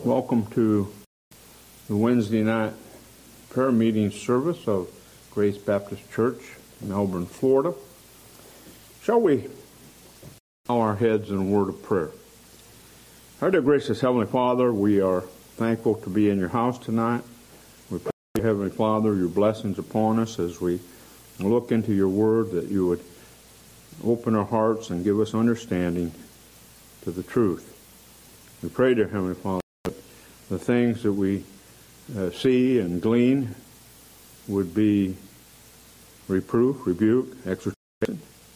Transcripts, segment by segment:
Welcome to the Wednesday night prayer meeting service of Grace Baptist Church, Melbourne, Florida. Shall we bow our heads in a word of prayer? Our dear gracious Heavenly Father, we are thankful to be in your house tonight. We pray, Heavenly Father, your blessings upon us as we look into your word, that you would open our hearts and give us understanding to the truth. We pray, dear Heavenly Father, the things that we see and glean would be reproof, rebuke, exhortation,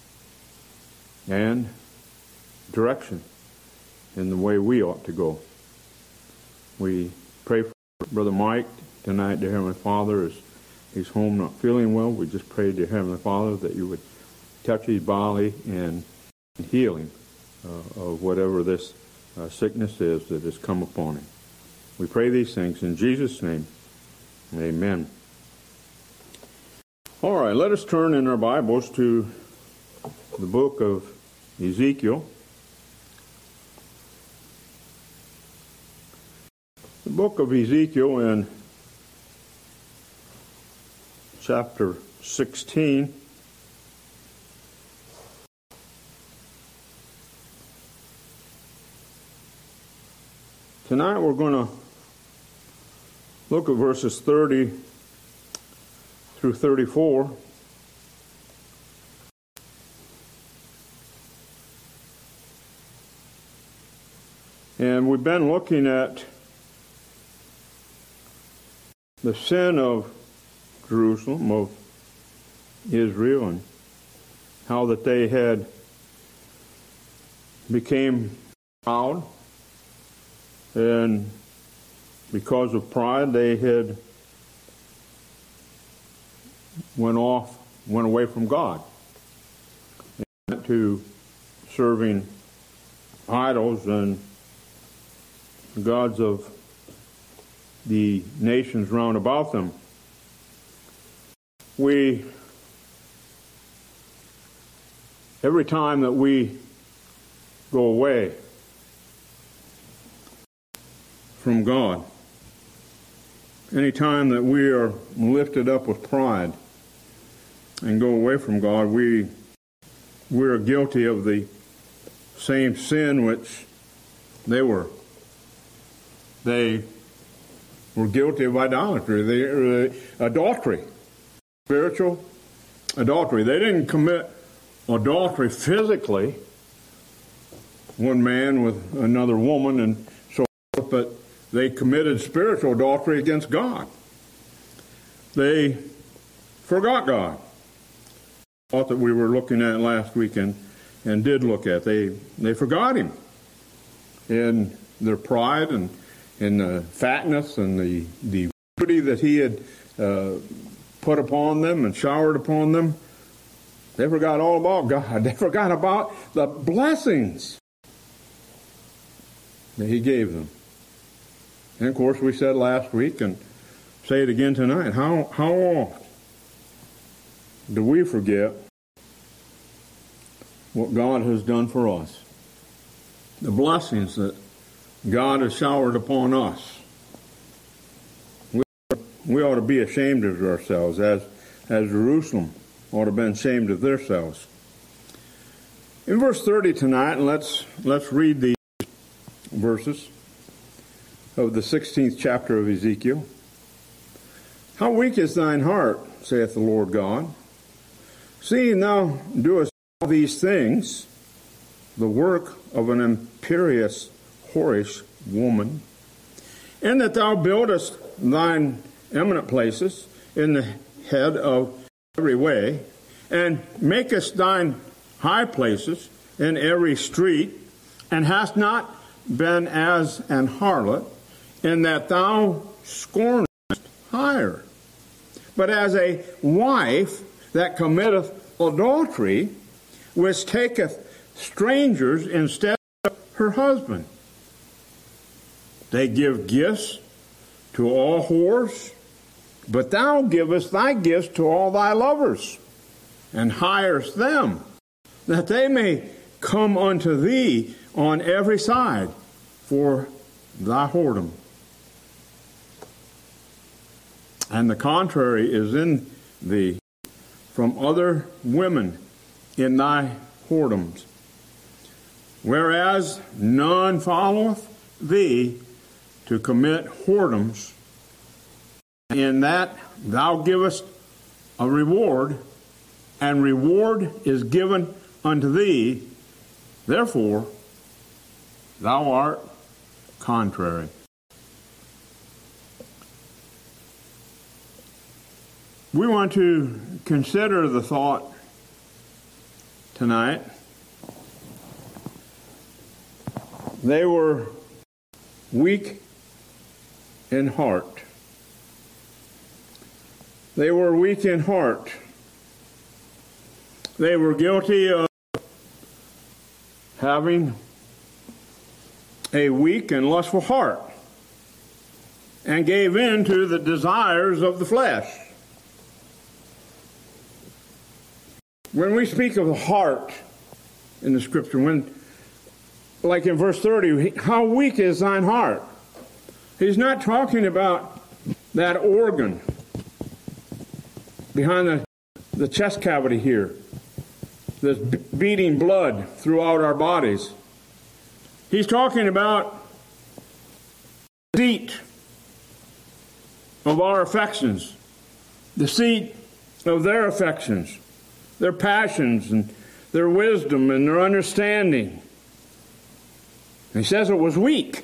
and direction in the way we ought to go. We pray for Brother Mike tonight, dear Heavenly Father, as he's home not feeling well. We just pray, dear Heavenly Father, that you would touch his body and heal him of whatever this sickness is that has come upon him. We pray these things in Jesus' name. Amen. All right, let us turn in our Bibles to the book of Ezekiel. The book of Ezekiel in chapter 16. Tonight we're going to look at verses 30 through 34. And we've been looking at the sin of Jerusalem, of Israel, and how that they had became proud, and because of pride they had went away from God and went to serving idols and gods of the nations round about them. Every time that we go away from God, any time that we are lifted up with pride and go away from God, we're guilty of the same sin which they were. They were guilty of idolatry, adultery, spiritual adultery. They didn't commit adultery physically, one man with another woman and so forth, but they committed spiritual adultery against God. They forgot God. Thought that we were looking at last week and did look at. They forgot Him in their pride and in the fatness and the beauty that He had put upon them and showered upon them. They forgot all about God. They forgot about the blessings that He gave them. And of course, we said last week, and say it again tonight, how often do we forget what God has done for us? The blessings that God has showered upon us. We ought to be ashamed of ourselves, as Jerusalem ought to have been ashamed of themselves. In verse 30 tonight, and let's read these verses of the 16th chapter of Ezekiel. How weak is thine heart, saith the Lord God, seeing thou doest all these things, the work of an imperious, whorish woman, and that thou buildest thine eminent places in the head of every way, and makest thine high places in every street, and hast not been as an harlot, in that thou scornest hire, but as a wife that committeth adultery, which taketh strangers instead of her husband. They give gifts to all whores, but thou givest thy gifts to all thy lovers, and hirest them, that they may come unto thee on every side for thy whoredom. And the contrary is in thee from other women in thy whoredoms. Whereas none followeth thee to commit whoredoms, in that thou givest a reward, and reward is given unto thee, therefore thou art contrary. We want to consider the thought tonight. They were weak in heart. They were weak in heart. They were guilty of having a weak and lustful heart and gave in to the desires of the flesh. When we speak of the heart in the Scripture, like in verse 30, how weak is thine heart? He's not talking about that organ behind the chest cavity here that's beating blood throughout our bodies. He's talking about the seat of our affections, the seat of their affections, their passions and their wisdom and their understanding. And he says it was weak.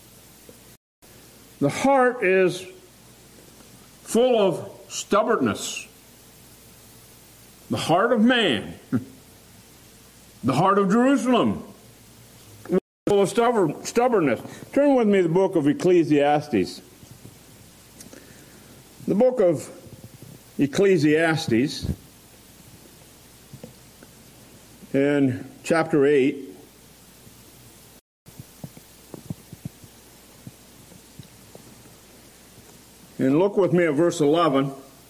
The heart is full of stubbornness. The heart of man, the heart of Jerusalem, full of stubbornness. Turn with me to the book of Ecclesiastes. The book of Ecclesiastes, in chapter 8, and look with me at verse 11.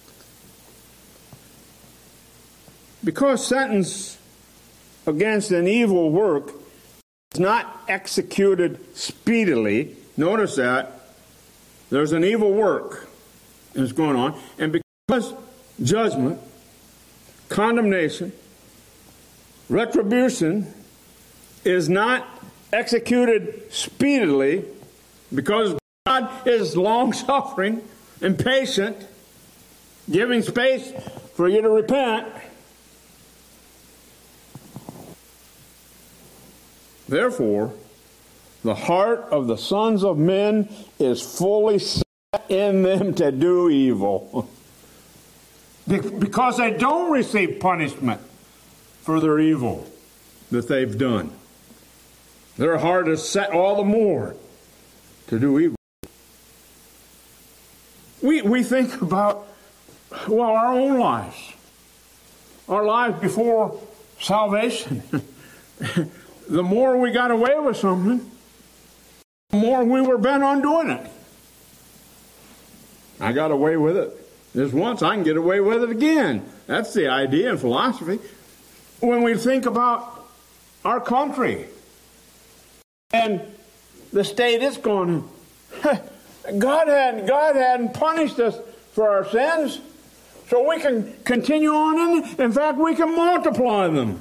Because sentence against an evil work is not executed speedily, notice that there's an evil work that's going on, and because judgment, condemnation, retribution is not executed speedily, because God is long-suffering and patient, giving space for you to repent. Therefore, the heart of the sons of men is fully set in them to do evil, because they don't receive punishment for their evil that they've done. Their heart is set all the more to do evil. We think about, our own lives. Our lives before salvation. The more we got away with something, the more we were bent on doing it. I got away with it this once, I can get away with it again. That's the idea in philosophy. When we think about our country and the state it's going in, God hadn't punished us for our sins, so we can continue on in it. In fact, we can multiply them.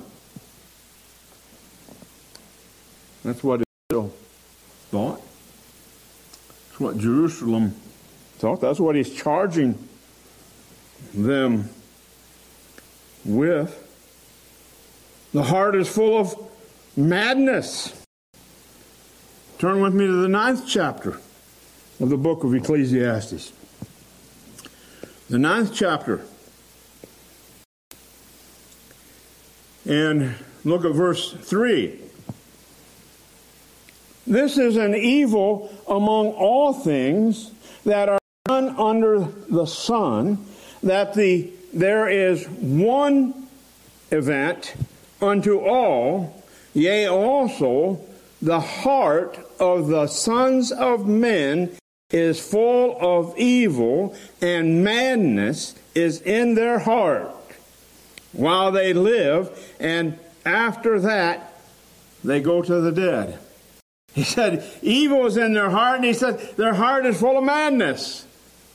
That's what Israel thought. That's what Jerusalem thought. That's what he's charging them with. The heart is full of madness. Turn with me to the 9th chapter of the book of Ecclesiastes. The 9th chapter. And look at verse 3. This is an evil among all things that are done under the sun, that there is one event unto all, yea, also the heart of the sons of men is full of evil, and madness is in their heart while they live, and after that they go to the dead. He said, evil is in their heart, and he said, their heart is full of madness.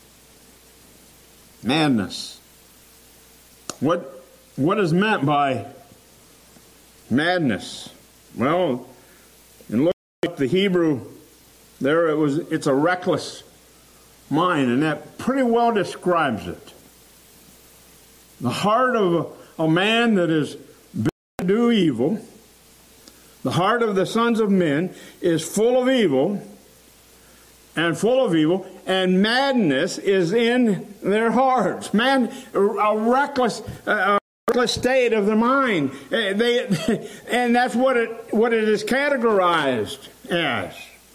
Madness. What is meant by madness? Well, in looking at the Hebrew, it's a reckless mind, and that pretty well describes it. The heart of a man that is bent to do evil, the heart of the sons of men is full of evil, and madness is in their hearts. A reckless state of the mind. And that's what it is categorized as.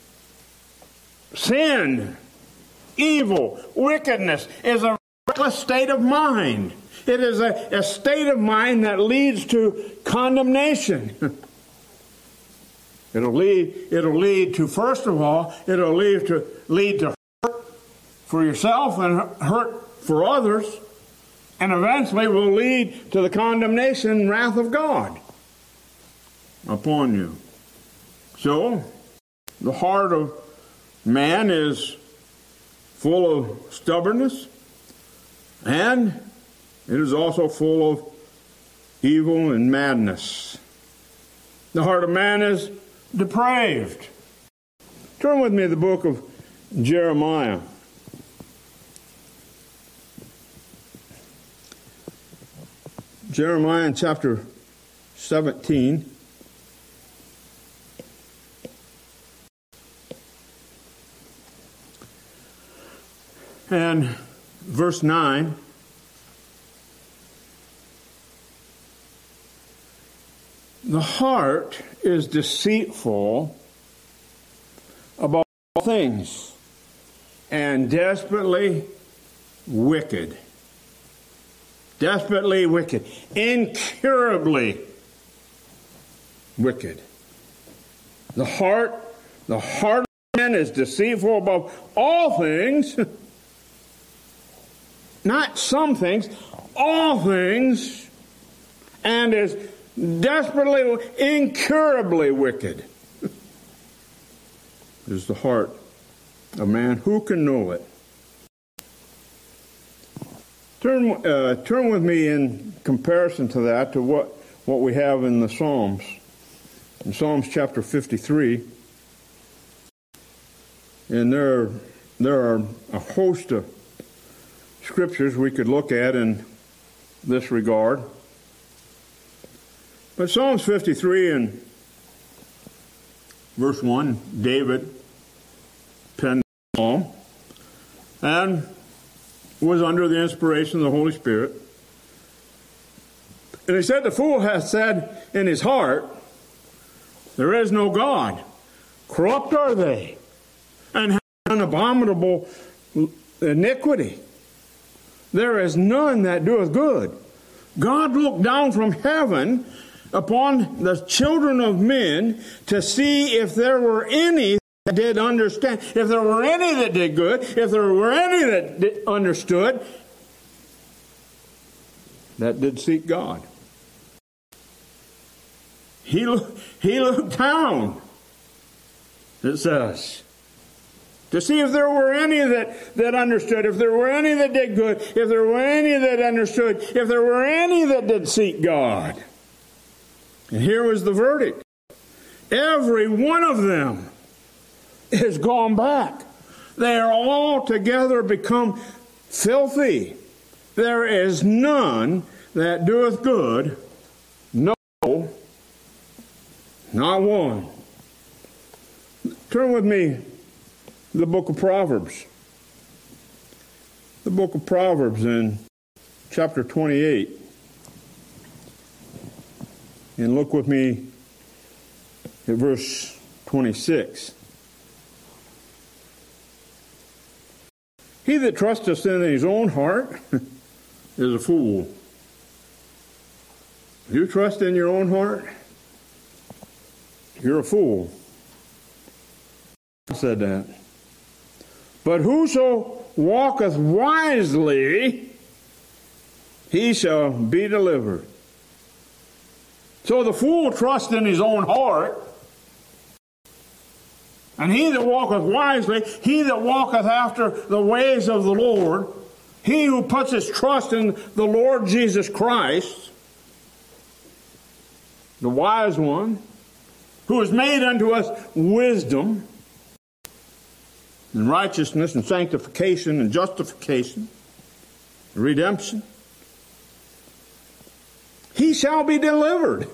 Sin, evil, wickedness is a reckless state of mind. It is a state of mind that leads to condemnation. It'll lead to, first of all, it'll lead to hurt for yourself and hurt for others, and eventually will lead to the condemnation and wrath of God upon you. So, the heart of man is full of stubbornness, and it is also full of evil and madness. The heart of man is depraved. Turn with me to the book of Jeremiah. Jeremiah in chapter 17. And verse 9. The heart is deceitful above all things and desperately wicked. Desperately wicked. Incurably wicked. The heart of man is deceitful above all things. Not some things, all things, and is desperately, incurably wicked is the heart of man. Who can know it? Turn with me in comparison to that to what we have in the Psalms. In Psalms chapter 53, and there are a host of scriptures we could look at in this regard. But Psalms 53 and verse 1, David penned the psalm and was under the inspiration of the Holy Spirit. And he said, the fool hath said in his heart, there is no God. Corrupt are they, and have an abominable iniquity. There is none that doeth good. God looked down from heaven upon the children of men to see if there were any that did understand, if there were any that did good, if there were any that understood, that did seek God. He looked down, it says, to see if there were any that understood, if there were any that did good, if there were any that understood, if there were any that did seek God. And here was the verdict. Every one of them is gone back. They are all together become filthy. There is none that doeth good, no, not one. Turn with me to the book of Proverbs. The book of Proverbs in chapter 28. And look with me at verse 26. He that trusteth in his own heart is a fool. You trust in your own heart? You're a fool. I said that. But whoso walketh wisely, he shall be delivered. So the fool trusts in his own heart. And he that walketh wisely, he that walketh after the ways of the Lord, he who puts his trust in the Lord Jesus Christ, the wise one, who has made unto us wisdom and righteousness and sanctification and justification, redemption, he shall be delivered.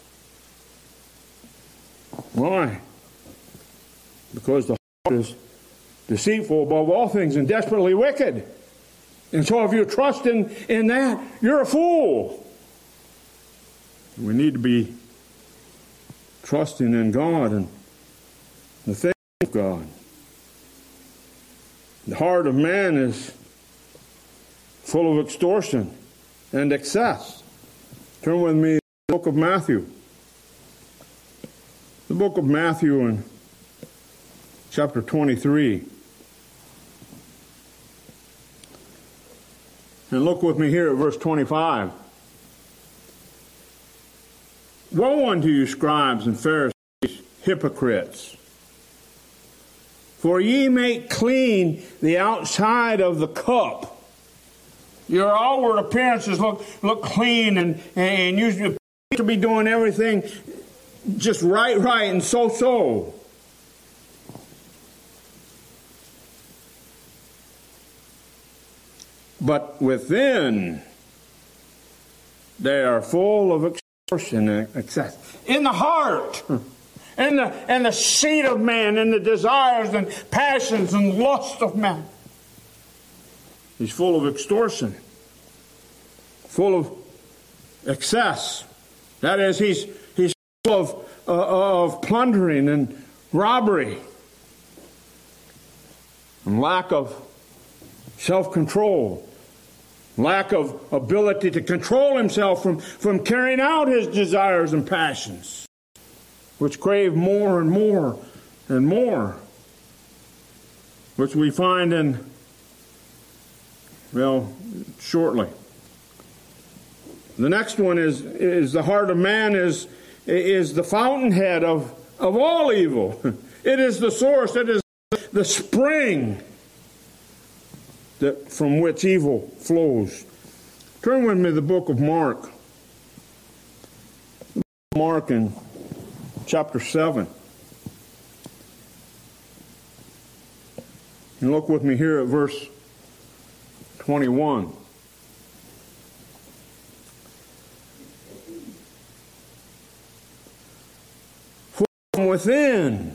Why? Because the heart is deceitful above all things and desperately wicked. And so if you're trusting in that, you're a fool. We need to be trusting in God and the things of God. The heart of man is full of extortion and excess. Turn with me to the book of Matthew. The book of Matthew in chapter 23. And look with me here at verse 25. Woe unto you, scribes and Pharisees, hypocrites! For ye make clean the outside of the cup. Your outward appearances look clean, and you appear to be doing everything just right, and so. But within, they are full of extortion and excess. In the heart, and the seat of man, and the desires and passions and lust of man. He's full of extortion, full of excess. That is, he's full of plundering and robbery, and lack of self-control, lack of ability to control himself from carrying out his desires and passions, which crave more and more and more, which we find in, shortly. The next one is the heart of man is the fountainhead of all evil. It is the source, it is the spring from which evil flows. Turn with me to the book of Mark. Mark in chapter 7. And look with me here at verse 21. For from within,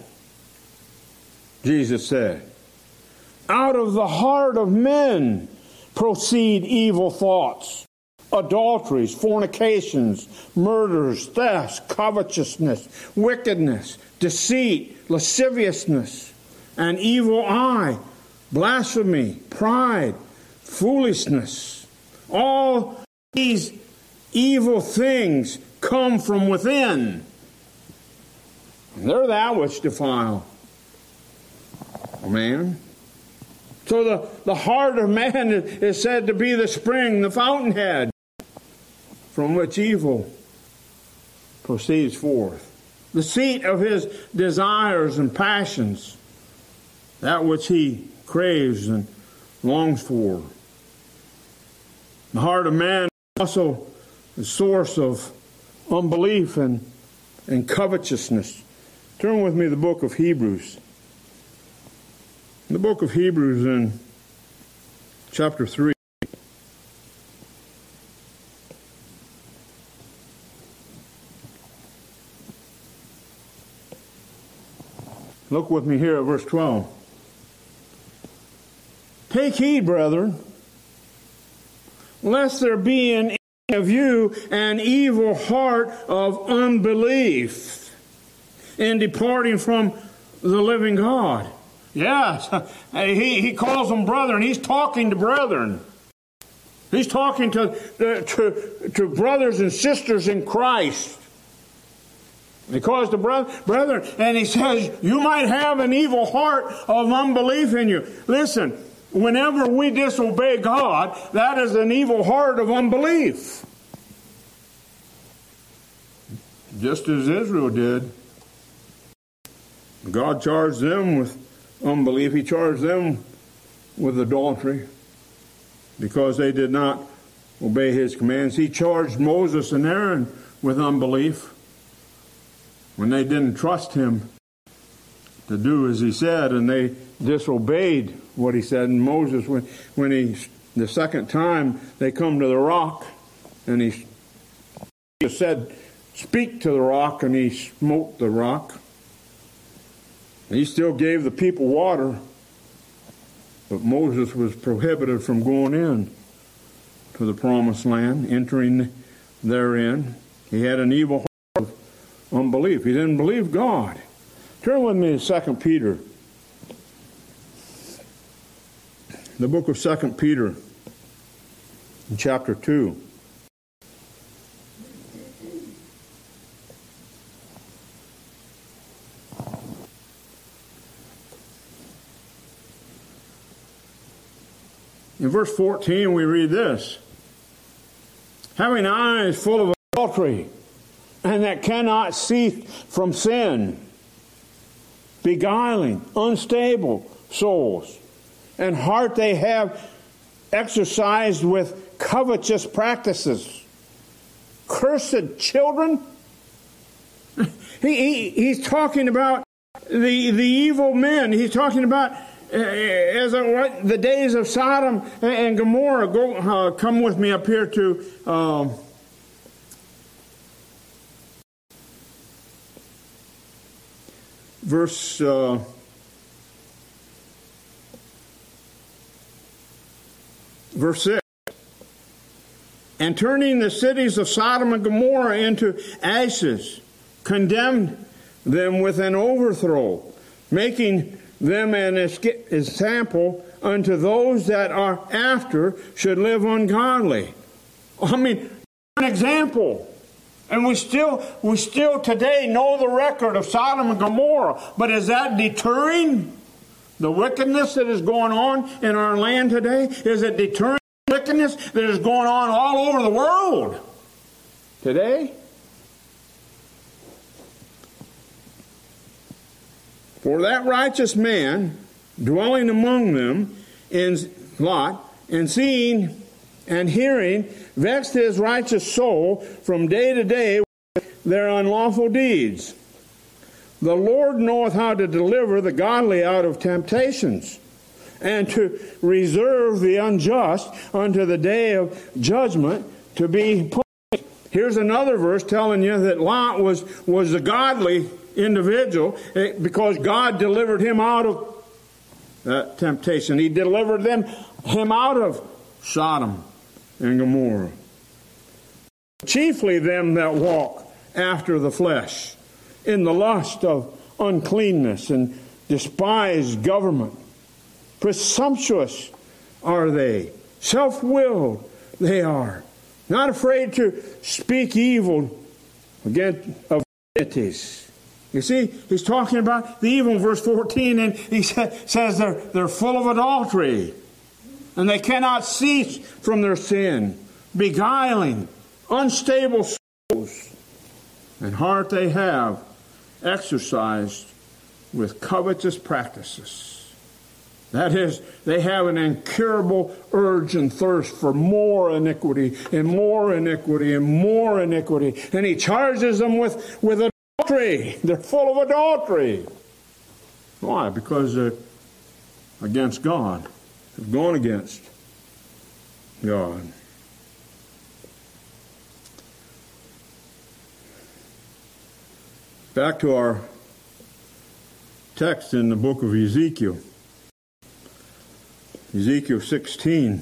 Jesus said, out of the heart of men proceed evil thoughts, adulteries, fornications, murders, thefts, covetousness, wickedness, deceit, lasciviousness, an evil eye, blasphemy, pride, foolishness. All these evil things come from within. And they're that which defile a man. So the heart of man is said to be the spring, the fountainhead, from which evil proceeds forth. The seat of his desires and passions, that which he craves and longs for. The heart of man is also the source of unbelief and covetousness. Turn with me to the book of Hebrews. The book of Hebrews in chapter 3. Look with me here at verse 12. Take heed, brethren, lest there be in any of you an evil heart of unbelief in departing from the living God. Yes, he calls them brethren. He's talking to brethren. He's talking to brothers and sisters in Christ. He calls the brethren, and he says, you might have an evil heart of unbelief in you. Listen, whenever we disobey God, that is an evil heart of unbelief. Just as Israel did. God charged them with unbelief. He charged them with adultery because they did not obey his commands. He charged Moses and Aaron with unbelief when they didn't trust him to do as he said, and they disobeyed what he said. And Moses, when the second time they come to the rock, and he said, "Speak to the rock," and he smote the rock. He still gave the people water, but Moses was prohibited from going in to the promised land, entering therein. He had an evil heart of unbelief. He didn't believe God. Turn with me to 2 Peter. The book of 2 Peter, in chapter 2. In verse 14 we read this: having eyes full of adultery, and that cannot cease from sin, beguiling unstable souls, and heart they have exercised with covetous practices. Cursed children. He's talking about the evil men. He's talking about the days of Sodom and Gomorrah. Come with me up here to verse 6. And turning the cities of Sodom and Gomorrah into ashes, condemned them with an overthrow, making them an example unto those that are after should live ungodly. I mean, an example. And we still today know the record of Sodom and Gomorrah. But is that deterring the wickedness that is going on in our land today? Is it deterring the wickedness that is going on all over the world today? For that righteous man dwelling among them in Lot, and seeing and hearing, vexed his righteous soul from day to day with their unlawful deeds. The Lord knoweth how to deliver the godly out of temptations, and to reserve the unjust unto the day of judgment to be punished. Here's another verse telling you that Lot was a godly individual because God delivered him out of that temptation. He delivered him out of Sodom and Gomorrah. Chiefly them that walk after the flesh, in the lust of uncleanness, and despise government. Presumptuous are they, self-willed they are, not afraid to speak evil against of deities. You see, he's talking about the evil in verse 14, and he says they're full of adultery, and they cannot cease from their sin, beguiling unstable souls, and heart they have exercised with covetous practices. That is, they have an incurable urge and thirst for more iniquity and more iniquity and more iniquity. And he charges them with adultery. They're full of adultery. Why? Because they're against God. They've gone against God. Back to our text in the book of Ezekiel. Ezekiel 16.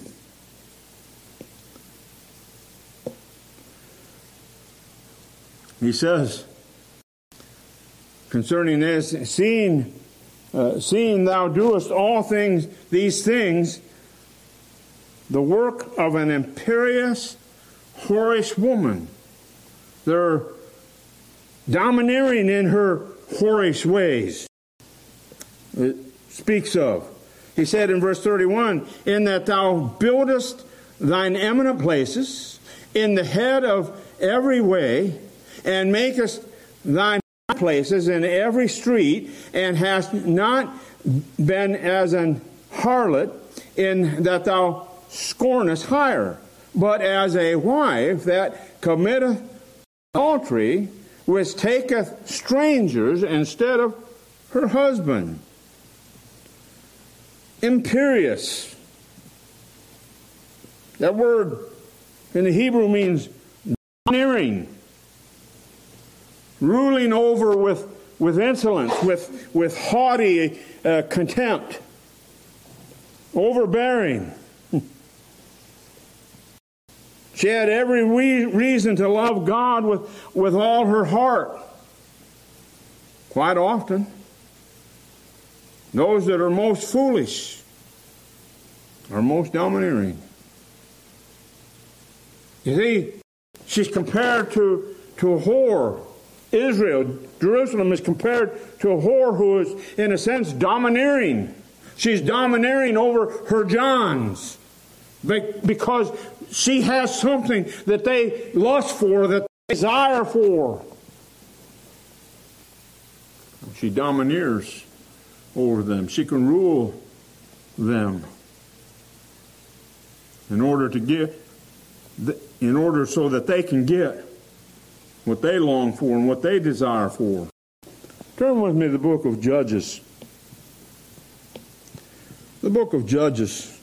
He says, concerning this, seeing thou doest all things, these things, the work of an imperious, whorish woman. They're domineering in her whorish ways. It speaks of. He said in verse 31, in that thou buildest thine eminent places in the head of every way, and makest thine places in every street, and hast not been as an harlot, in that thou scornest hire, but as a wife that committeth adultery, which taketh strangers instead of her husband. Imperious. That word in the Hebrew means domineering, ruling over with insolence, with haughty contempt, overbearing. She had every reason to love God with all her heart. Quite often, those that are most foolish are most domineering. You see, she's compared to a whore. Israel, Jerusalem, is compared to a whore who is, in a sense, domineering. She's domineering over her Johns because she has something that they lust for, that they desire for. She domineers over them. She can rule them in order so that they can get what they long for and what they desire for. Turn with me to the book of Judges. The book of Judges,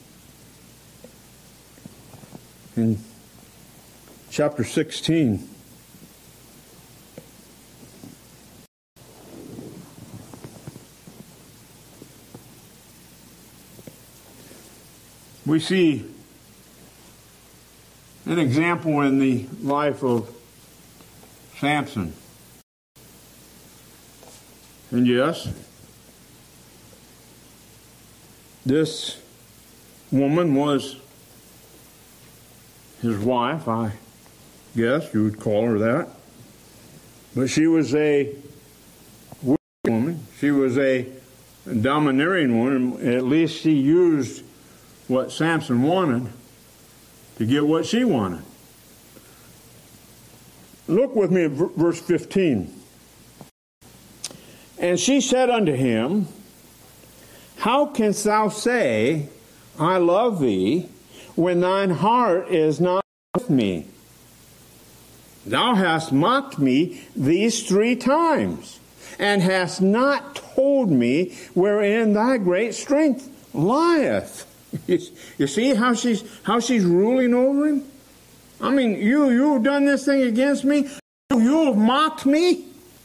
in chapter 16. We see an example in the life of Samson. And yes, this woman was his wife, I guess you would call her that. But she was a wicked woman. She was a domineering woman. At least she used what Samson wanted to get what she wanted. Look with me at verse 15. And she said unto him, How canst thou say, I love thee, when thine heart is not with me? Thou hast mocked me these 3 times, and hast not told me wherein thy great strength lieth. You see how she's ruling over him? I mean, you've done this thing against me. You've mocked me.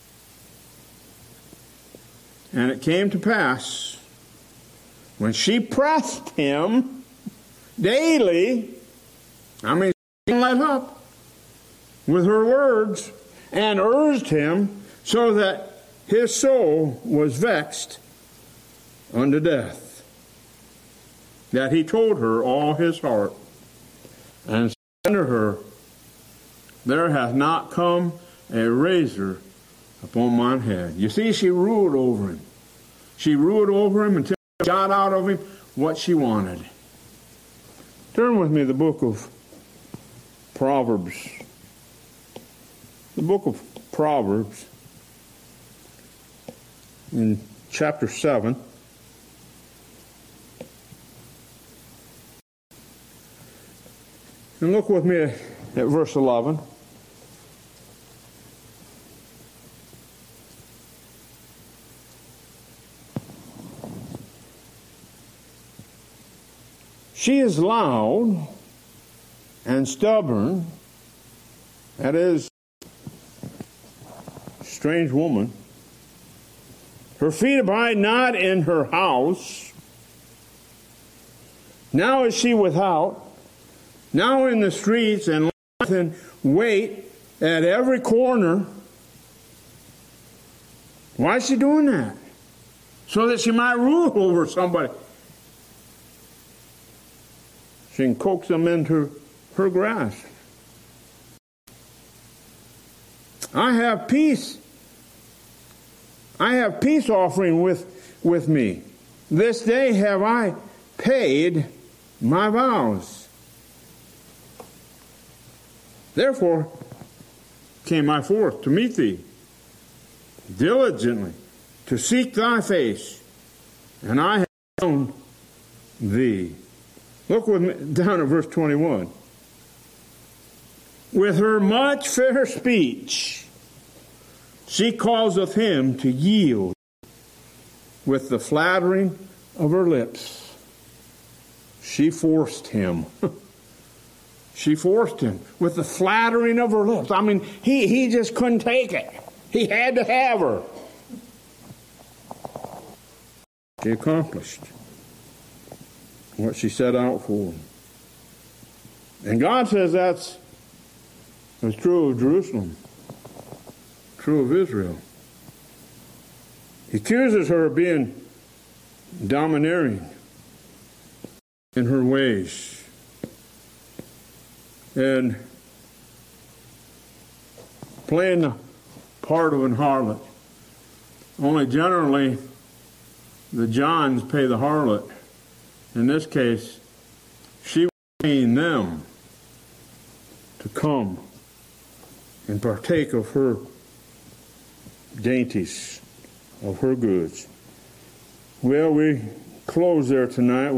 And it came to pass, when she pressed him daily, I mean, she let up with her words and urged him, so that his soul was vexed unto death, that he told her all his heart, and said unto her, There hath not come a razor upon mine head. You see, she ruled over him. She ruled over him until she got out of him what she wanted. Turn with me to the book of Proverbs. The book of Proverbs, in chapter 7. And look with me at verse 11. She is loud and stubborn. That is, strange woman. Her feet abide not in her house. Now is she without, now in the streets, and lieth in wait at every corner. Why is she doing that? So that she might rule over somebody. She can coax them into her grasp. I have peace. I have peace offering with me. This day have I paid my vows. Therefore came I forth to meet thee. diligently to seek thy face, and I have known thee. Look with me down at verse 21. With her much fair speech, she causeth him to yield with the flattering of her lips. She forced him. She forced him with the flattering of her lips. I mean, he just couldn't take it. He had to have her. She accomplished what she set out for. And God says that's true of Jerusalem, true of Israel. He accuses her of being domineering in her ways and playing the part of an harlot. Only generally the Johns pay the harlot. In this case, she was paying them to come and partake of her dainties, of her goods. Well, we close there tonight.